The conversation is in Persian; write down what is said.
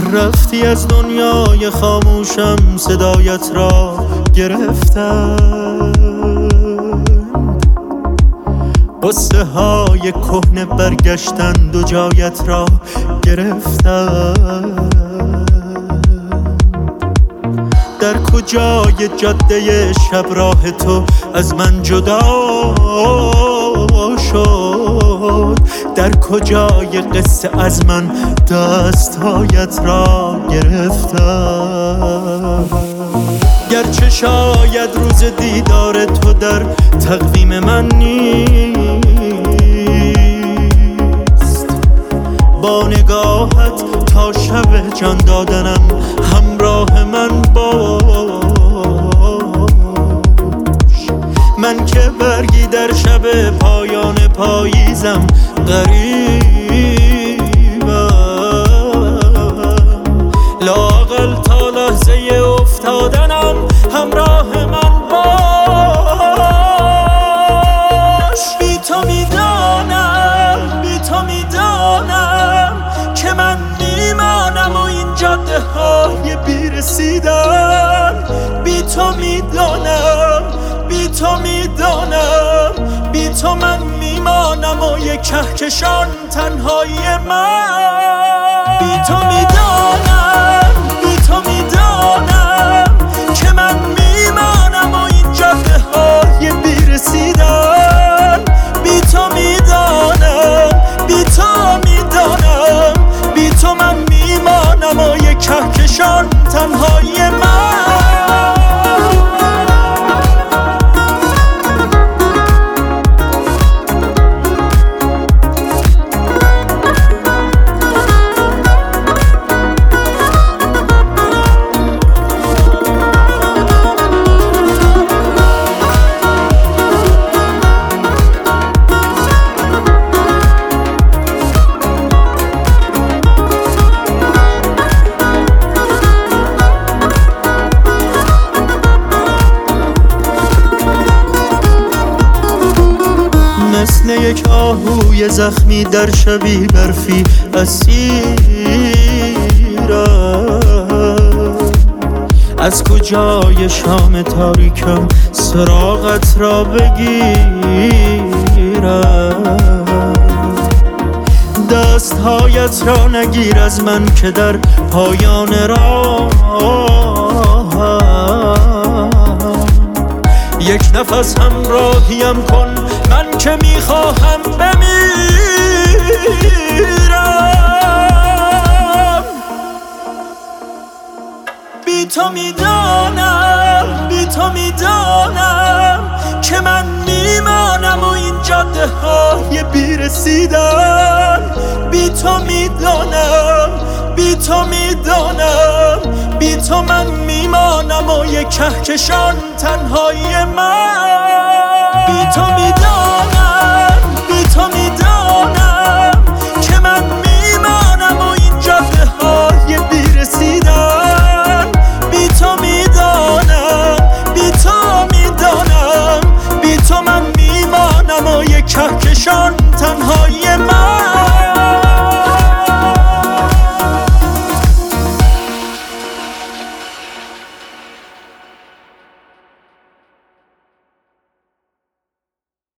رفتی از دنیای خاموشم، صدایت را گرفتم. قصه های کهنه برگشتند و جایت را گرفتم. در کجای جاده شب راه تو از من جدا شد؟ در کجای قصه از من دستهایت را گرفتم؟ گرچه شاید روز دیدار تو در تقویم من نیست، با نگاهت تا شب جان دادنم همراه من باش. من که برگی در شب پایان پاییزم غریبم، لااقل تا لحظه افتادنم همراه من باش. بی تو میدانم که من میمانم و این جاده های بیرسیدن. بی تو میدانم بی تو من میمانم و یک کهکشان تنهایی من. بی تو میدانم که من میمانم و این جاده های بیرسیدن. بی تو میدانم بی تو من میمانم و یک کهکشان تنهایی من. مثل یک آهوی زخمی در شبی برفی اسیرم. از کجای شام تاریکم سراغت را بگیرم؟ دستهایت را نگیر از من که در پایان راهم، یک نفس همراهیم کن من که میخواهم بمیرم. بی تو میدانم که من میمانم و این جاده های بیرسیدن. بی تو من میمانم و یک کهکشان تنهایی من. بی تو میدانم که من میمانم و این جاده های بیرسیدن. بی تو میدانم من میمانم و یک کهکشان تنها